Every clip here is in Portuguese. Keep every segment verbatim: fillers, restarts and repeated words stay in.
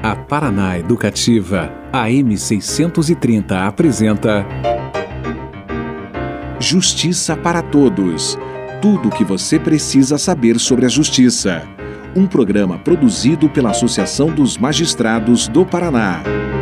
A Paraná Educativa, A M seiscentos e trinta apresenta Justiça para Todos. Tudo o que você precisa saber sobre a justiça. Um programa produzido pela Associação dos Magistrados do Paraná.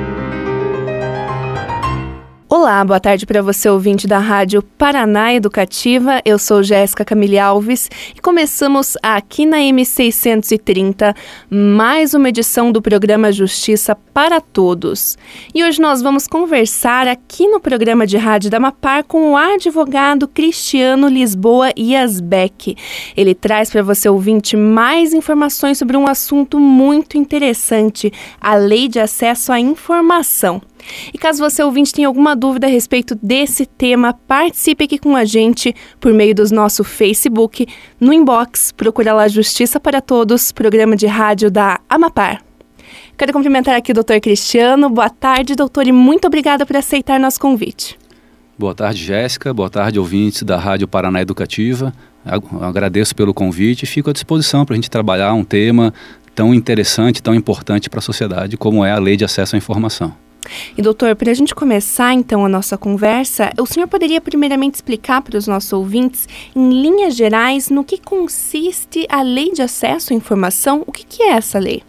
Olá, boa tarde para você, ouvinte da Rádio Paraná Educativa. Eu sou Jéssica Camille Alves e começamos aqui na M seiscentos e trinta mais uma edição do programa Justiça para Todos. E hoje nós vamos conversar aqui no programa de rádio da Amapar com o advogado Cristiano Lisboa Iasbeck. Ele traz para você, ouvinte, mais informações sobre um assunto muito interessante, a Lei de Acesso à Informação. E caso você, ouvinte, tenha alguma dúvida a respeito desse tema, participe aqui com a gente por meio do nosso Facebook, no inbox, procura lá Justiça para Todos, programa de rádio da Amapar. Quero cumprimentar aqui o doutor Cristiano. Boa tarde, doutor, e muito obrigada por aceitar nosso convite. Boa tarde, Jéssica. Boa tarde, ouvintes da Rádio Paraná Educativa. Agradeço pelo convite e fico à disposição para a gente trabalhar um tema tão interessante, tão importante para a sociedade como é a Lei de Acesso à Informação. E doutor, para a gente começar então a nossa conversa, o senhor poderia primeiramente explicar para os nossos ouvintes, em linhas gerais, no que consiste a Lei de Acesso à Informação? O que, que é essa lei?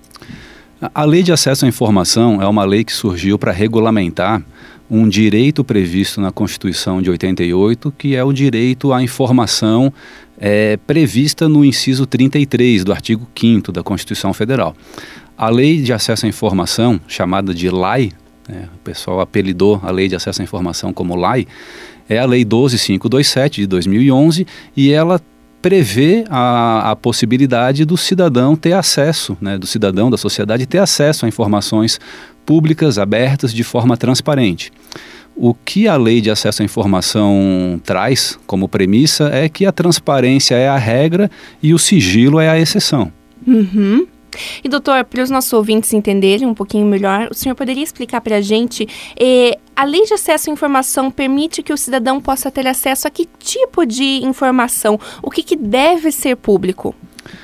A Lei de Acesso à Informação é uma lei que surgiu para regulamentar um direito previsto na Constituição de oitenta e oito, que é o direito à informação é, prevista no inciso trinta e três do artigo quinto da Constituição Federal. A Lei de Acesso à Informação, chamada de L A I, É, o pessoal apelidou a Lei de Acesso à Informação como L A I, é a Lei doze mil quinhentos e vinte e sete de dois mil e onze e ela prevê a, a possibilidade do cidadão ter acesso, né, do cidadão, da sociedade ter acesso a informações públicas, abertas, de forma transparente. O que a Lei de Acesso à Informação traz como premissa é que a transparência é a regra e o sigilo é a exceção. Uhum. E doutor, para os nossos ouvintes entenderem um pouquinho melhor, o senhor poderia explicar para a gente, eh, a Lei de Acesso à Informação permite que o cidadão possa ter acesso a que tipo de informação? O que, que deve ser público?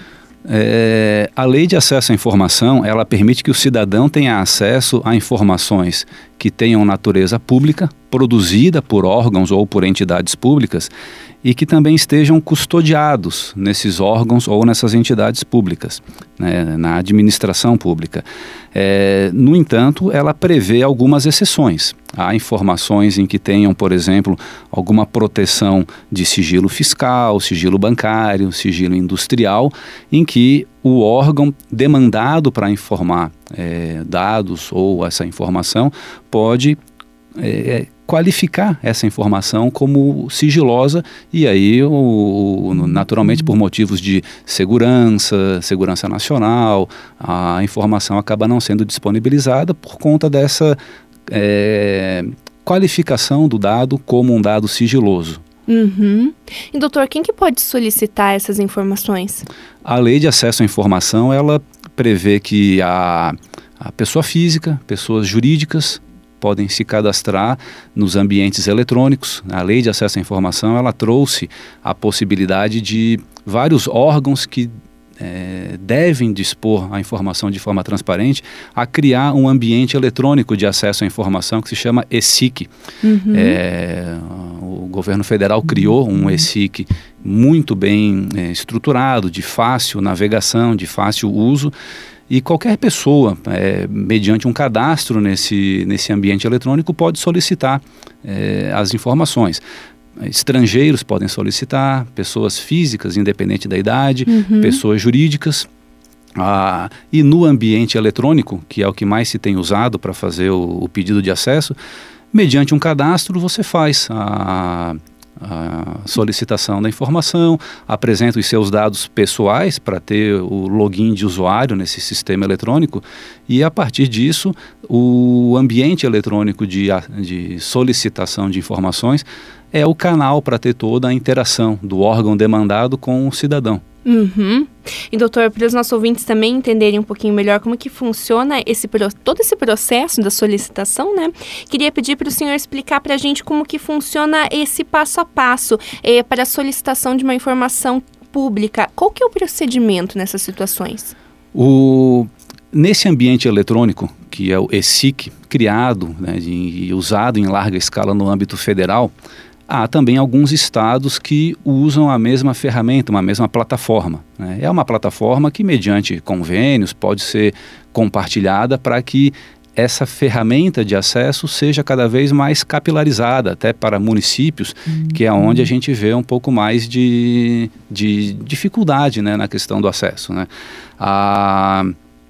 É, a Lei de Acesso à Informação, ela permite que o cidadão tenha acesso a informações que tenham natureza pública, produzida por órgãos ou por entidades públicas, e que também estejam custodiados nesses órgãos ou nessas entidades públicas, né, na administração pública. É, no entanto, ela prevê algumas exceções. Há informações em que tenham, por exemplo, alguma proteção de sigilo fiscal, sigilo bancário, sigilo industrial, em que o órgão demandado para informar é, dados ou essa informação pode é, qualificar essa informação como sigilosa e aí, o, o, naturalmente, por motivos de segurança, segurança nacional, a informação acaba não sendo disponibilizada por conta dessa é, qualificação do dado como um dado sigiloso. Uhum. E doutor, quem que pode solicitar essas informações? A Lei de Acesso à Informação, ela prevê que a, a pessoa física, pessoas jurídicas, podem se cadastrar nos ambientes eletrônicos. A Lei de Acesso à Informação, ela trouxe a possibilidade de vários órgãos que é, devem dispor a informação de forma transparente a criar um ambiente eletrônico de acesso à informação que se chama E S I C. Uhum. É, o governo federal criou um E S I C muito bem é, estruturado, de fácil navegação, de fácil uso, e qualquer pessoa, é, mediante um cadastro nesse, nesse ambiente eletrônico, pode solicitar é, as informações. Estrangeiros podem solicitar, pessoas físicas, independente da idade, uhum. pessoas jurídicas. Ah, e no ambiente eletrônico, que é o que mais se tem usado para fazer o, o pedido de acesso, mediante um cadastro você faz a... a solicitação da informação, apresenta os seus dados pessoais para ter o login de usuário nesse sistema eletrônico e, a partir disso, o ambiente eletrônico de, de solicitação de informações é o canal para ter toda a interação do órgão demandado com o cidadão. Uhum. E doutor, para os nossos ouvintes também entenderem um pouquinho melhor como que funciona esse, todo esse processo da solicitação, né? Queria pedir para o senhor explicar para a gente como que funciona esse passo a passo eh, para a solicitação de uma informação pública. Qual que é o procedimento nessas situações? O... Nesse ambiente eletrônico, que é o E S I C, criado, né, e usado em larga escala no âmbito federal, há também alguns estados que usam a mesma ferramenta, uma mesma plataforma, né? É uma plataforma que, mediante convênios, pode ser compartilhada para que essa ferramenta de acesso seja cada vez mais capilarizada, até para municípios, uhum. que é onde a gente vê um pouco mais de, de dificuldade, né, na questão do acesso, né? A...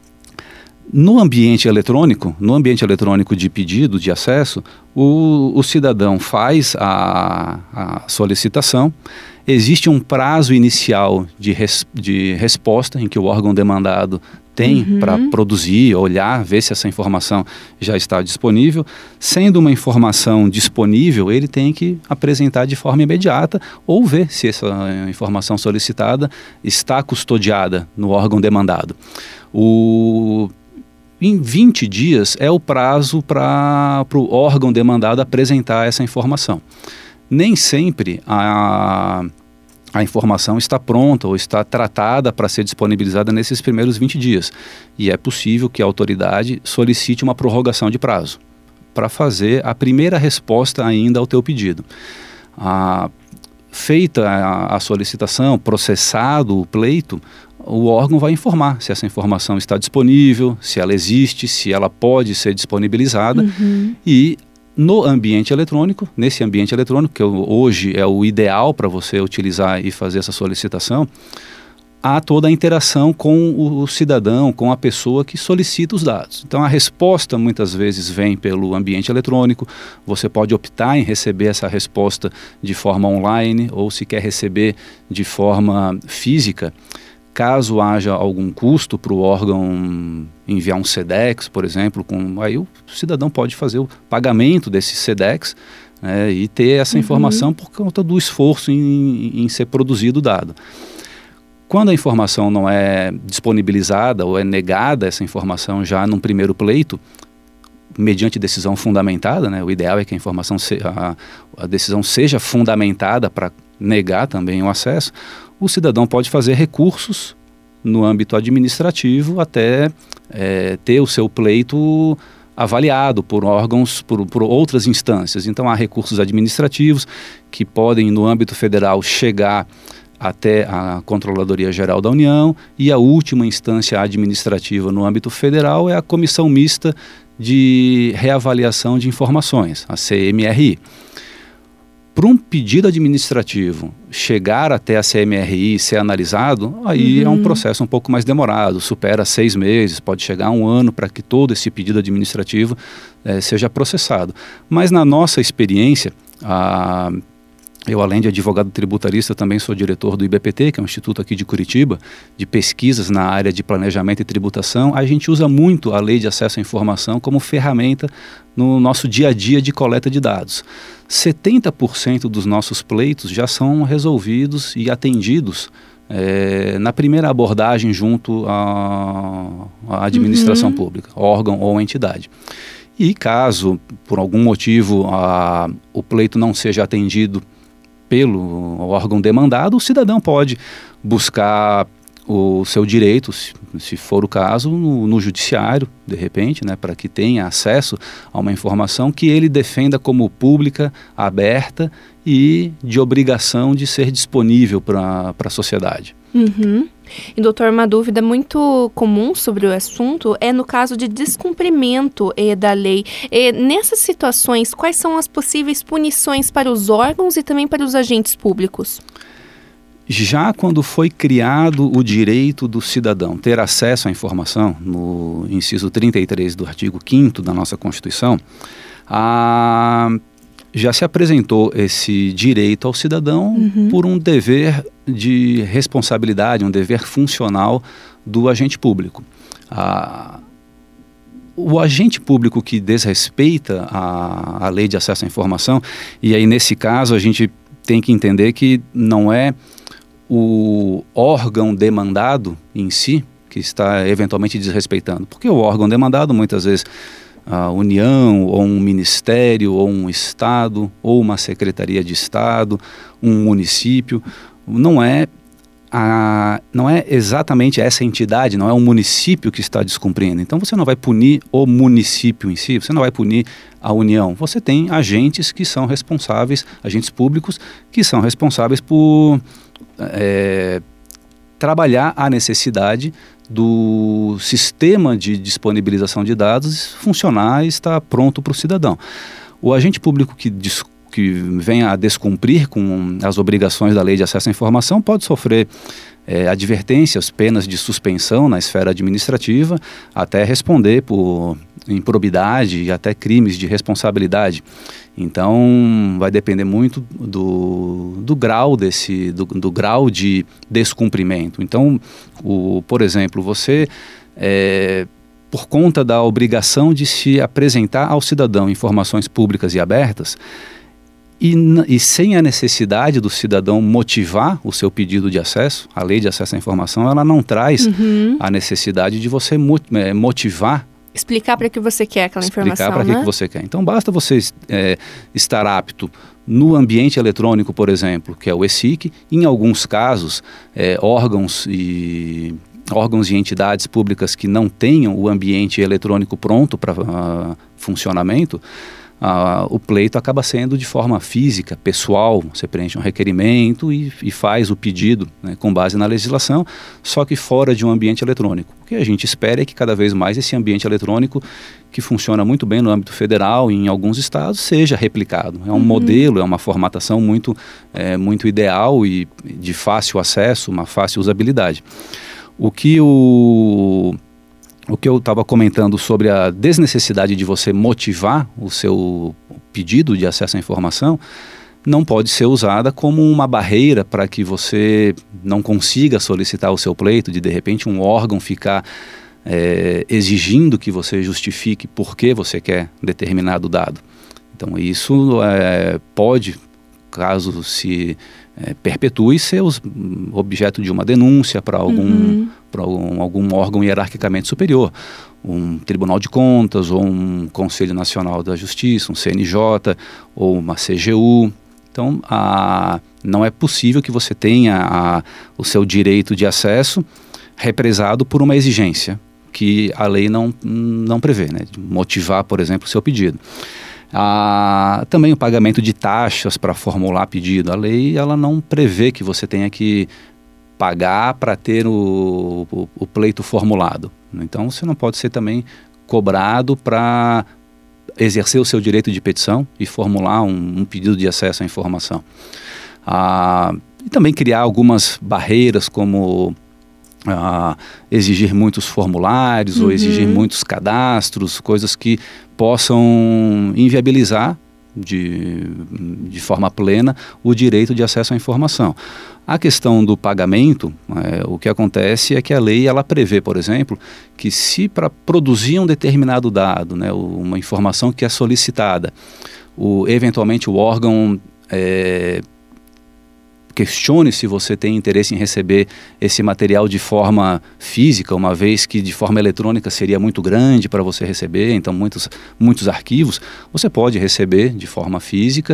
No ambiente eletrônico, no ambiente eletrônico de pedido de acesso, o, o cidadão faz a, a solicitação, existe um prazo inicial de, res, de resposta em que o órgão demandado tem uhum. para produzir, olhar, ver se essa informação já está disponível. Sendo uma informação disponível, ele tem que apresentar de forma imediata ou ver se essa informação solicitada está custodiada no órgão demandado. O... Em vinte dias é o prazo para o órgão demandado apresentar essa informação. Nem sempre a, a informação está pronta ou está tratada para ser disponibilizada nesses primeiros vinte dias. E é possível que a autoridade solicite uma prorrogação de prazo para fazer a primeira resposta ainda ao teu pedido. A, feita a, a solicitação, processado o pleito, o órgão vai informar se essa informação está disponível, se ela existe, se ela pode ser disponibilizada. Uhum. E no ambiente eletrônico, nesse ambiente eletrônico, que hoje é o ideal para você utilizar e fazer essa solicitação, há toda a interação com o cidadão, com a pessoa que solicita os dados. Então a resposta muitas vezes vem pelo ambiente eletrônico, você pode optar em receber essa resposta de forma online ou se quer receber de forma física. Caso haja algum custo para o órgão enviar um SEDEX, por exemplo, com, aí o cidadão pode fazer o pagamento desse SEDEX, né, e ter essa uhum. informação por conta do esforço em, em ser produzido o dado. Quando a informação não é disponibilizada ou é negada essa informação já num primeiro pleito, mediante decisão fundamentada, né, o ideal é que a informação se, a, a decisão seja fundamentada para negar também o acesso, o cidadão pode fazer recursos no âmbito administrativo até é, ter o seu pleito avaliado por órgãos, por, por outras instâncias. Então há recursos administrativos que podem, no âmbito federal, chegar até a Controladoria Geral da União, e a última instância administrativa no âmbito federal é a Comissão Mista de Reavaliação de Informações, a C M R I. Para um pedido administrativo chegar até a C M R I e ser analisado, aí uhum. é um processo um pouco mais demorado, supera seis meses, pode chegar a um ano para que todo esse pedido administrativo eh, seja processado. Mas na nossa experiência, a... eu, além de advogado tributarista, também sou diretor do I B P T, que é um instituto aqui de Curitiba, de pesquisas na área de planejamento e tributação. A gente usa muito a Lei de Acesso à Informação como ferramenta no nosso dia a dia de coleta de dados. setenta por cento dos nossos pleitos já são resolvidos e atendidos é, na primeira abordagem junto à, à administração uhum. pública, órgão ou entidade. E caso, por algum motivo, a, o pleito não seja atendido pelo órgão demandado, o cidadão pode buscar o seu direito, se, se for o caso, no, no judiciário, de repente, né, para que tenha acesso a uma informação que ele defenda como pública, aberta e de obrigação de ser disponível para a sociedade. Uhum. E, doutor, uma dúvida muito comum sobre o assunto é no caso de descumprimento eh, da lei. Eh, nessas situações, quais são as possíveis punições para os órgãos e também para os agentes públicos? Já quando foi criado o direito do cidadão ter acesso à informação, no inciso trinta e três do artigo quinto da nossa Constituição, a... já se apresentou esse direito ao cidadão uhum. por um dever de responsabilidade, um dever funcional do agente público. A... O agente público que desrespeita a, a lei de acesso à informação, e aí nesse caso a gente tem que entender que não é o órgão demandado em si que está eventualmente desrespeitando, porque o órgão demandado muitas vezes a União, ou um ministério, ou um estado, ou uma secretaria de estado, um município, não é a, não é exatamente essa entidade, não é um município que está descumprindo. Então você não vai punir o município em si, você não vai punir a União. Você tem agentes que são responsáveis, agentes públicos que são responsáveis por é, trabalhar a necessidade do sistema de disponibilização de dados funcionar e estar pronto para o cidadão. O agente público que, que vem a descumprir com as obrigações da Lei de Acesso à Informação pode sofrer é, advertências, penas de suspensão na esfera administrativa, até responder por improbidade e até crimes de responsabilidade. Então, vai depender muito do, do grau desse, do, do grau de descumprimento. Então, o, por exemplo, você, é, por conta da obrigação de se apresentar ao cidadão informações públicas e abertas, e, e sem a necessidade do cidadão motivar o seu pedido de acesso, a Lei de Acesso à Informação, ela não traz uhum. a necessidade de você motivar. Explicar para que você quer aquela explicar informação, para né? que, que você quer. Então, basta você é, estar apto no ambiente eletrônico, por exemplo, que é o ESIC, em alguns casos, é, órgãos e... órgãos e entidades públicas que não tenham o ambiente eletrônico pronto para uh, funcionamento, uh, o pleito acaba sendo de forma física, pessoal. Você preenche um requerimento e, e faz o pedido, né, com base na legislação, só que fora de um ambiente eletrônico. O que a gente espera é que cada vez mais esse ambiente eletrônico, que funciona muito bem no âmbito federal e em alguns estados, seja replicado. É um uhum. modelo, é uma formatação muito, é, muito ideal e de fácil acesso, uma fácil usabilidade. O que, o, o que eu estava comentando sobre a desnecessidade de você motivar o seu pedido de acesso à informação não pode ser usada como uma barreira para que você não consiga solicitar o seu pleito, de de repente um órgão ficar é, exigindo que você justifique por que você quer determinado dado. Então isso é, pode, caso se... É, perpetue ser os, objeto de uma denúncia para algum, uhum. para algum, algum órgão hierarquicamente superior, um Tribunal de Contas ou um Conselho Nacional da Justiça, um C N J ou uma C G U. Então, a, não é possível que você tenha a, o seu direito de acesso represado por uma exigência que a lei não, não prevê, né? De motivar, por exemplo, o seu pedido. Ah, também o pagamento de taxas para formular pedido. A lei ela não prevê que você tenha que pagar para ter o, o, o pleito formulado. Então você não pode ser também cobrado para exercer o seu direito de petição e formular um, um pedido de acesso à informação. Ah, e também criar algumas barreiras como ah, exigir muitos formulários uhum. ou exigir muitos cadastros, coisas que possam inviabilizar de, de forma plena o direito de acesso à informação. A questão do pagamento, é, o que acontece é que a lei ela prevê, por exemplo, que se para produzir um determinado dado, né, uma informação que é solicitada, o, eventualmente o órgão é, questione se você tem interesse em receber esse material de forma física, uma vez que de forma eletrônica seria muito grande para você receber, então muitos, muitos arquivos, você pode receber de forma física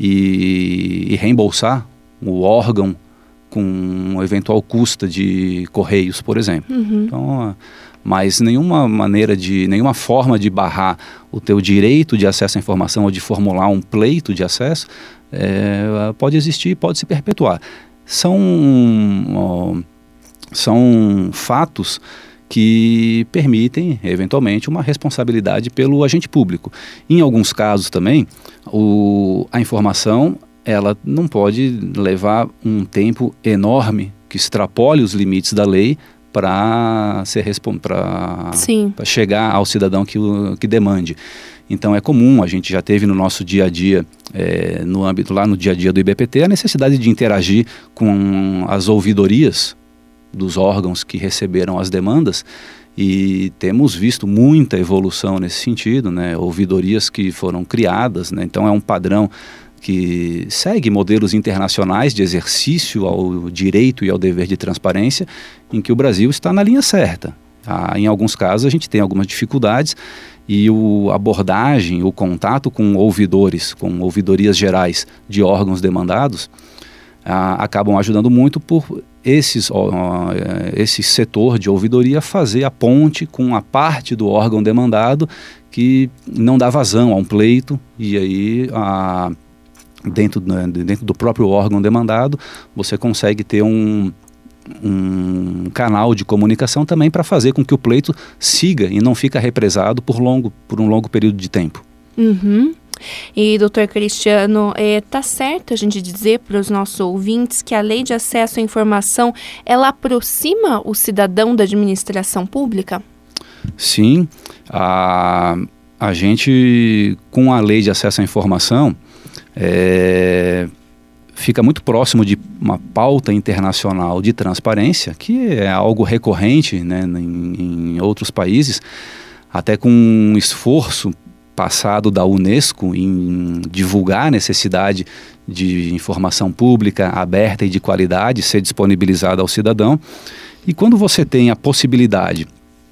e, e reembolsar o órgão com um eventual custo de correios, por exemplo. Uhum. Então, mas nenhuma maneira de, nenhuma forma de barrar o teu direito de acesso à informação ou de formular um pleito de acesso É, pode existir e pode se perpetuar. São, ó, são fatos que permitem, eventualmente, uma responsabilidade pelo agente público. Em alguns casos também, o, a informação ela não pode levar um tempo enorme que extrapole os limites da lei para chegar ao cidadão que, que demande. Então é comum, a gente já teve no nosso dia a dia, é, no âmbito lá no dia a dia do I B P T, a necessidade de interagir com as ouvidorias dos órgãos que receberam as demandas e temos visto muita evolução nesse sentido, né? Ouvidorias que foram criadas, né? Então é um padrão que segue modelos internacionais de exercício ao direito e ao dever de transparência, em que o Brasil está na linha certa. Ah, em alguns casos a gente tem algumas dificuldades e o, a abordagem, o contato com ouvidores, com ouvidorias gerais de órgãos demandados, ah, acabam ajudando muito por esses, ó, esse setor de ouvidoria fazer a ponte com a parte do órgão demandado que não dá vazão a um pleito, e aí a, dentro, dentro do próprio órgão demandado você consegue ter um, um canal de comunicação também para fazer com que o pleito siga e não fica represado por, longo, por um longo período de tempo. Uhum. E, doutor Cristiano, está é, certo a gente dizer para os nossos ouvintes que a Lei de Acesso à Informação, ela aproxima o cidadão da administração pública? Sim, a, a gente, com a Lei de Acesso à Informação, é, fica muito próximo de uma pauta internacional de transparência, que é algo recorrente, né, em, em outros países, até com um esforço passado da Unesco em divulgar a necessidade de informação pública aberta e de qualidade ser disponibilizada ao cidadão. E quando você tem a possibilidade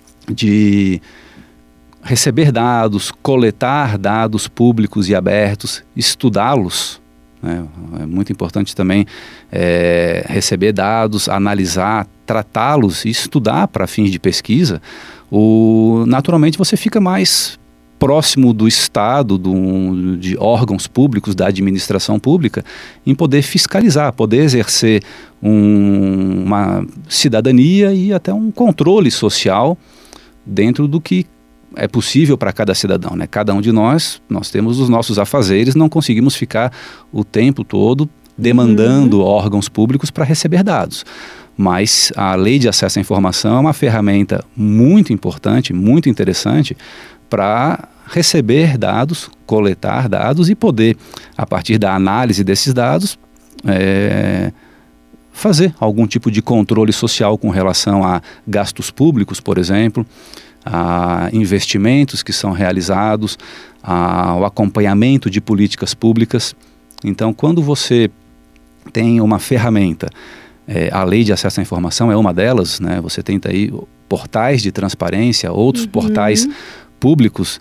de receber dados, coletar dados públicos e abertos, estudá-los, né? É muito importante também é, receber dados, analisar, tratá-los e estudar para fins de pesquisa, o, naturalmente você fica mais próximo do Estado, do, de órgãos públicos, da administração pública, em poder fiscalizar, poder exercer um, uma cidadania e até um controle social dentro do que é possível para cada cidadão, né? Cada um de nós, nós temos os nossos afazeres, não conseguimos ficar o tempo todo demandando uhum. órgãos públicos para receber dados. Mas a Lei de Acesso à Informação é uma ferramenta muito importante, muito interessante, para receber dados, coletar dados e poder, a partir da análise desses dados, é, fazer algum tipo de controle social com relação a gastos públicos, por exemplo, a investimentos que são realizados, ao acompanhamento de políticas públicas. Então, quando você tem uma ferramenta, é, a Lei de Acesso à Informação é uma delas, né? Você tem aí portais de transparência, outros uhum. portais públicos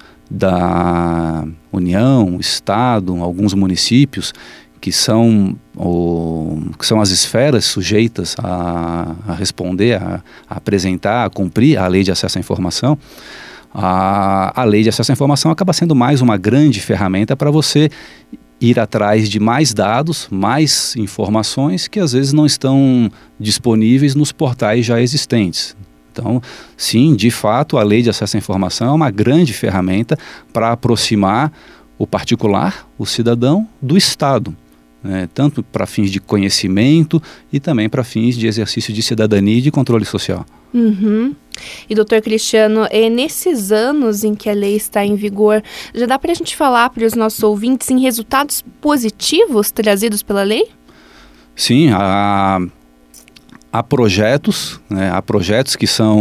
da União, Estado, alguns municípios, que são, o, que são as esferas sujeitas a, a responder, a, a apresentar, a cumprir a Lei de Acesso à Informação. A, a Lei de Acesso à Informação acaba sendo mais uma grande ferramenta para você ir atrás de mais dados, mais informações que às vezes não estão disponíveis nos portais já existentes. Então, sim, de fato, a Lei de Acesso à Informação é uma grande ferramenta para aproximar o particular, o cidadão, do Estado, né? Tanto para fins de conhecimento e também para fins de exercício de cidadania e de controle social. Uhum. E, doutor Cristiano, é, nesses anos em que a lei está em vigor, já dá para a gente falar para os nossos ouvintes em resultados positivos trazidos pela lei? Sim, a... Há projetos, né, há projetos que são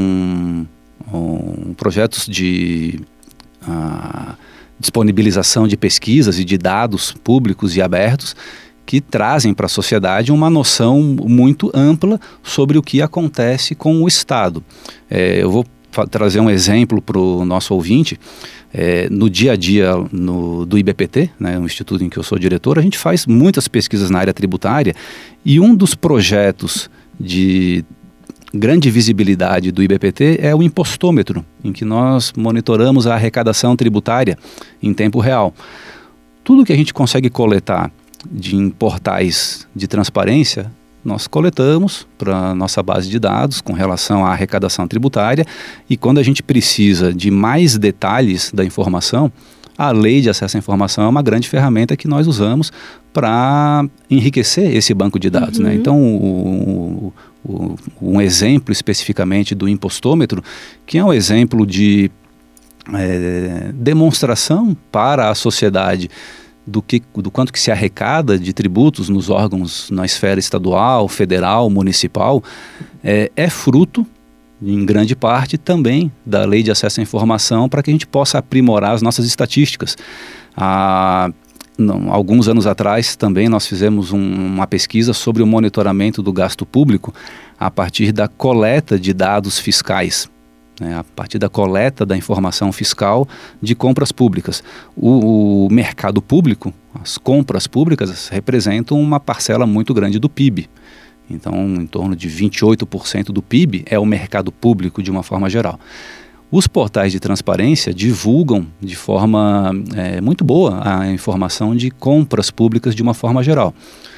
um, projetos de uh, disponibilização de pesquisas e de dados públicos e abertos que trazem para a sociedade uma noção muito ampla sobre o que acontece com o Estado. É, eu vou trazer um exemplo para o nosso ouvinte. É, no dia a dia no, do I B P T, né, um instituto em que eu sou diretor, a gente faz muitas pesquisas na área tributária, e um dos projetos de grande visibilidade do I B P T é o impostômetro, em que nós monitoramos a arrecadação tributária em tempo real. Tudo que a gente consegue coletar de em portais de transparência, nós coletamos para a nossa base de dados com relação à arrecadação tributária, e quando a gente precisa de mais detalhes da informação, a Lei de Acesso à Informação é uma grande ferramenta que nós usamos para enriquecer esse banco de dados. Uhum. Né? Então, o, o, um exemplo especificamente do impostômetro, que é um exemplo de é, demonstração para a sociedade do, que, do quanto que se arrecada de tributos nos órgãos na esfera estadual, federal, municipal, é, é fruto, em grande parte, também da Lei de Acesso à Informação, para que a gente possa aprimorar as nossas estatísticas. Há não, alguns anos atrás também nós fizemos um, uma pesquisa sobre o monitoramento do gasto público a partir da coleta de dados fiscais, né, a partir da coleta da informação fiscal de compras públicas. O, o mercado público, as compras públicas, representam uma parcela muito grande do P I B. Então, em torno de vinte e oito por cento do P I B é o mercado público de uma forma geral. Os portais de transparência divulgam de forma é, muito boa a informação de compras públicas de uma forma geral.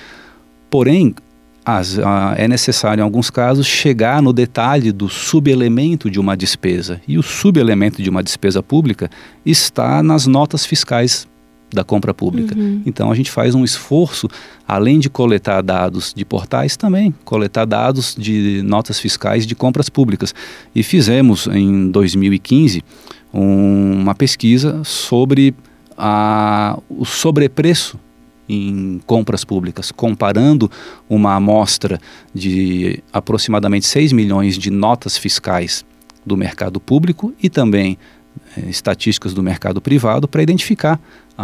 Porém, as, a, é necessário, em alguns casos, chegar no detalhe do subelemento de uma despesa. E o subelemento de uma despesa pública está nas notas fiscais da compra pública. Uhum. Então, a gente faz um esforço, além de coletar dados de portais, também coletar dados de notas fiscais de compras públicas. E fizemos, em dois mil e quinze, um, uma pesquisa sobre a, o sobrepreço em compras públicas, comparando uma amostra de aproximadamente seis milhões de notas fiscais do mercado público e também eh, estatísticas do mercado privado para identificar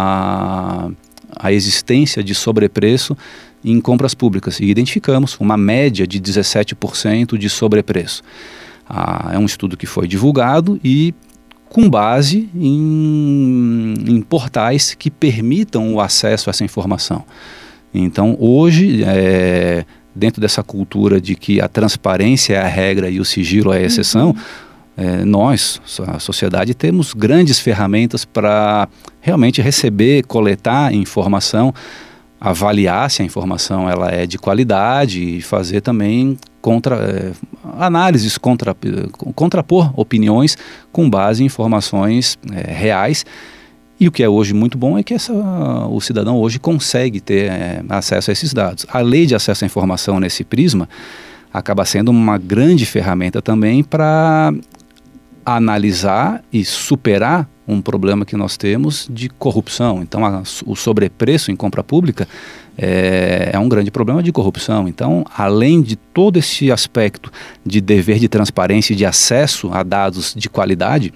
a, a existência de sobrepreço em compras públicas. E identificamos uma média de dezessete por cento de sobrepreço. Ah, é um estudo que foi divulgado e com base em, em portais que permitam o acesso a essa informação. Então, hoje, é, dentro dessa cultura de que a transparência é a regra e o sigilo é a exceção, uhum. é, nós, a sociedade, temos grandes ferramentas para realmente receber, coletar informação, avaliar se a informação ela é de qualidade e fazer também contra, é, análises, contra, contrapor opiniões com base em informações é, reais. E o que é hoje muito bom é que essa, o cidadão hoje consegue ter é, acesso a esses dados. A lei de acesso à informação nesse prisma acaba sendo uma grande ferramenta também para analisar e superar um problema que nós temos de corrupção. Então, a, o sobrepreço em compra pública é, é um grande problema de corrupção. Então, além de todo esse aspecto de dever de transparência e de acesso a dados de qualidade,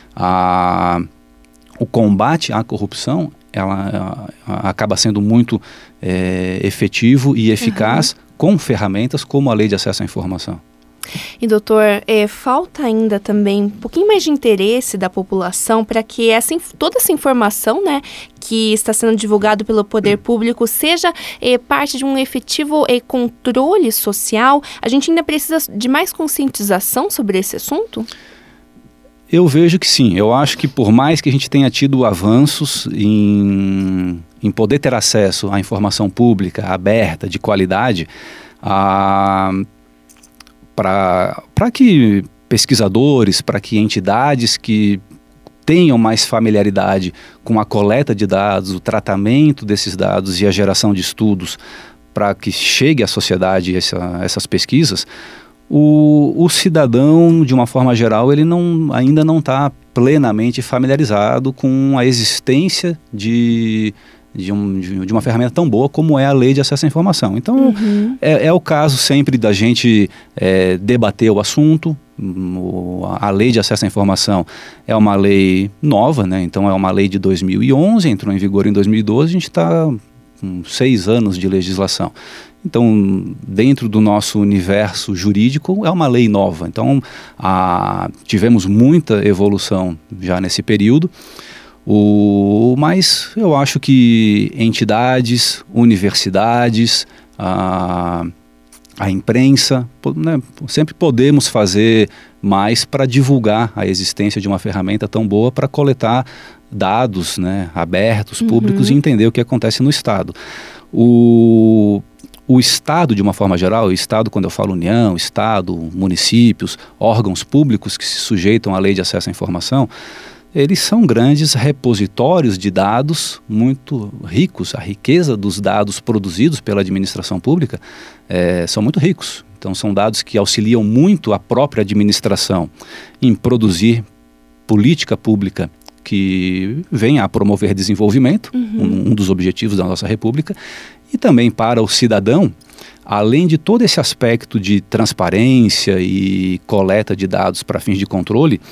a, o combate à corrupção ela, a, acaba sendo muito é, efetivo e eficaz uhum. com ferramentas como a Lei de Acesso à Informação. E, doutor, é, falta ainda também um pouquinho mais de interesse da população para que essa, toda essa informação, né, que está sendo divulgada pelo poder público seja é, parte de um efetivo é, controle social. A gente ainda precisa de mais conscientização sobre esse assunto? Eu vejo que sim. Eu acho que por mais que a gente tenha tido avanços em, em poder ter acesso à informação pública, aberta, de qualidade, a... para que pesquisadores, para que entidades que tenham mais familiaridade com a coleta de dados, o tratamento desses dados e a geração de estudos, para que chegue à sociedade essa, essas pesquisas, o, o cidadão, de uma forma geral, ele não, ainda não está plenamente familiarizado com a existência de... De, um, de uma ferramenta tão boa como é a Lei de Acesso à Informação. Então, uhum. é, é o caso sempre da gente é, debater o assunto. O, a Lei de Acesso à Informação é uma lei nova, né? Então é uma lei de dois mil e onze, entrou em vigor em dois mil e doze, a gente está com seis anos de legislação. Então, dentro do nosso universo jurídico, é uma lei nova. Então, a, tivemos muita evolução já nesse período. O, mas eu acho que entidades, universidades, a, a imprensa, né, sempre podemos fazer mais para divulgar a existência de uma ferramenta tão boa para coletar dados, né, abertos, públicos, uhum. e entender o que acontece no Estado. O, o Estado, de uma forma geral, o Estado, quando eu falo União, Estado, municípios, órgãos públicos que se sujeitam à Lei de Acesso à Informação, eles são grandes repositórios de dados muito ricos. A riqueza dos dados produzidos pela administração pública é, são muito ricos. Então, são dados que auxiliam muito a própria administração em produzir política pública que venha a promover desenvolvimento, uhum. um, um dos objetivos da nossa República, e também para o cidadão, além de todo esse aspecto de transparência e coleta de dados para fins de controle,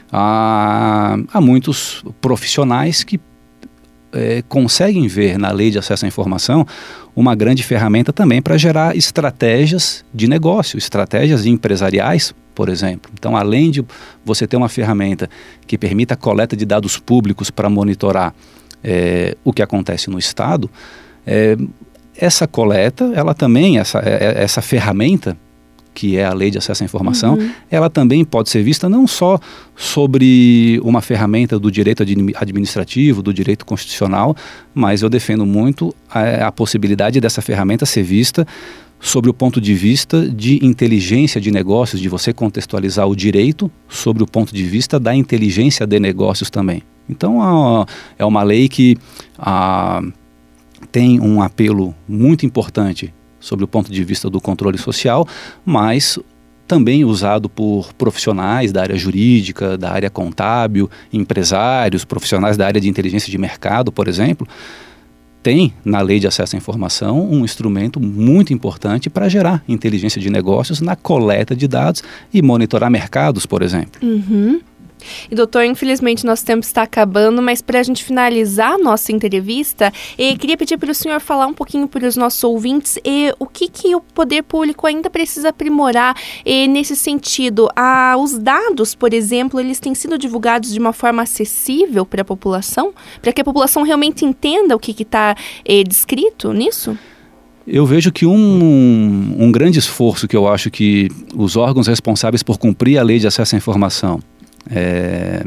Há, há muitos profissionais que é, conseguem ver na Lei de Acesso à Informação uma grande ferramenta também para gerar estratégias de negócio, estratégias empresariais, por exemplo. Então, além de você ter uma ferramenta que permita a coleta de dados públicos para monitorar é, o que acontece no Estado, é, essa coleta, ela também, essa, essa ferramenta, que é a Lei de Acesso à Informação, uhum. ela também pode ser vista não só sobre uma ferramenta do direito administrativo, do direito constitucional, mas eu defendo muito a, a possibilidade dessa ferramenta ser vista sobre o ponto de vista de inteligência de negócios, de você contextualizar o direito sobre o ponto de vista da inteligência de negócios também. Então, a, é uma lei que a, tem um apelo muito importante sobre o ponto de vista do controle social, mas também usado por profissionais da área jurídica, da área contábil, empresários, profissionais da área de inteligência de mercado, por exemplo. Tem na Lei de Acesso à Informação um instrumento muito importante para gerar inteligência de negócios na coleta de dados e monitorar mercados, por exemplo. Uhum. E doutor, infelizmente nosso tempo está acabando, mas para a gente finalizar a nossa entrevista, eh, queria pedir para o senhor falar um pouquinho para os nossos ouvintes eh, o que, que o poder público ainda precisa aprimorar eh, nesse sentido. Ah, os dados, por exemplo, eles têm sido divulgados de uma forma acessível para a população? Para que a população realmente entenda o que está eh, descrito nisso? Eu vejo que um, um grande esforço que eu acho que os órgãos responsáveis por cumprir a Lei de Acesso à Informação É,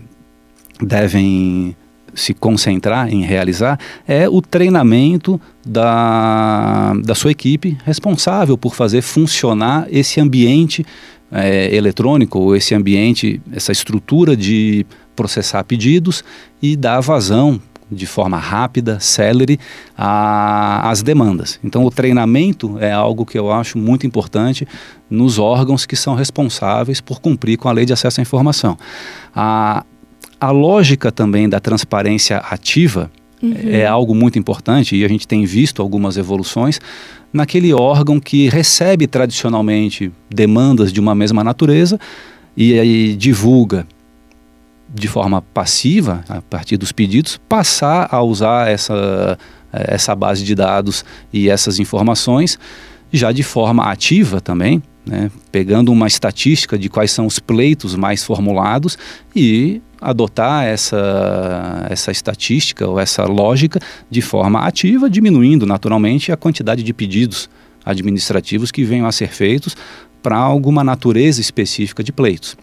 devem se concentrar em realizar é o treinamento da, da sua equipe responsável por fazer funcionar esse ambiente é, eletrônico, ou esse ambiente, essa estrutura de processar pedidos e dar vazão de forma rápida, célere, às demandas. Então, o treinamento é algo que eu acho muito importante nos órgãos que são responsáveis por cumprir com a Lei de Acesso à Informação. A, a lógica também da transparência ativa uhum. é algo muito importante, e a gente tem visto algumas evoluções naquele órgão que recebe tradicionalmente demandas de uma mesma natureza e aí divulga de forma passiva, a partir dos pedidos, passar a usar essa, essa base de dados e essas informações já de forma ativa também, né, pegando uma estatística de quais são os pleitos mais formulados e adotar essa, essa estatística ou essa lógica de forma ativa, diminuindo naturalmente a quantidade de pedidos administrativos que venham a ser feitos para alguma natureza específica de pleitos.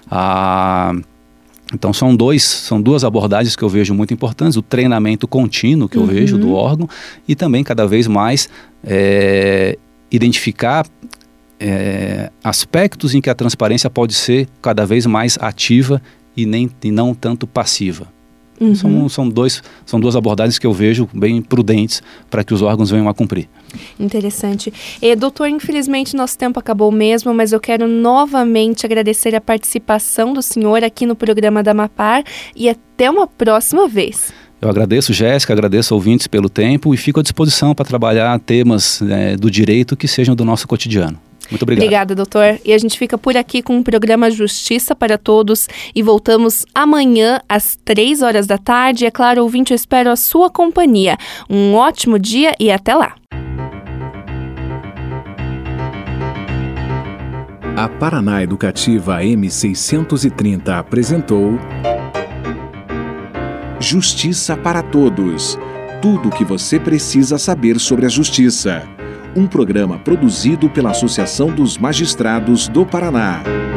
A Então são, dois, são duas abordagens que eu vejo muito importantes, o treinamento contínuo que eu uhum. vejo do órgão e também cada vez mais é, identificar é, aspectos em que a transparência pode ser cada vez mais ativa e, nem, e não tanto passiva. Uhum. São, são, dois, são duas abordagens que eu vejo bem prudentes para que os órgãos venham a cumprir. Interessante. E, doutor, infelizmente nosso tempo acabou mesmo, mas eu quero novamente agradecer a participação do senhor aqui no programa da Amapar e até uma próxima vez. Eu agradeço, Jéssica, agradeço ouvintes pelo tempo e fico à disposição para trabalhar temas é, do direito que sejam do nosso cotidiano. Muito obrigado. Obrigada, doutor. E a gente fica por aqui com o programa Justiça para Todos e voltamos amanhã às três horas da tarde. É claro, ouvinte, eu espero a sua companhia. Um ótimo dia e até lá. A Paraná Educativa M seiscentos e trinta apresentou Justiça para Todos. Tudo o que você precisa saber sobre a justiça. Um programa produzido pela Associação dos Magistrados do Paraná.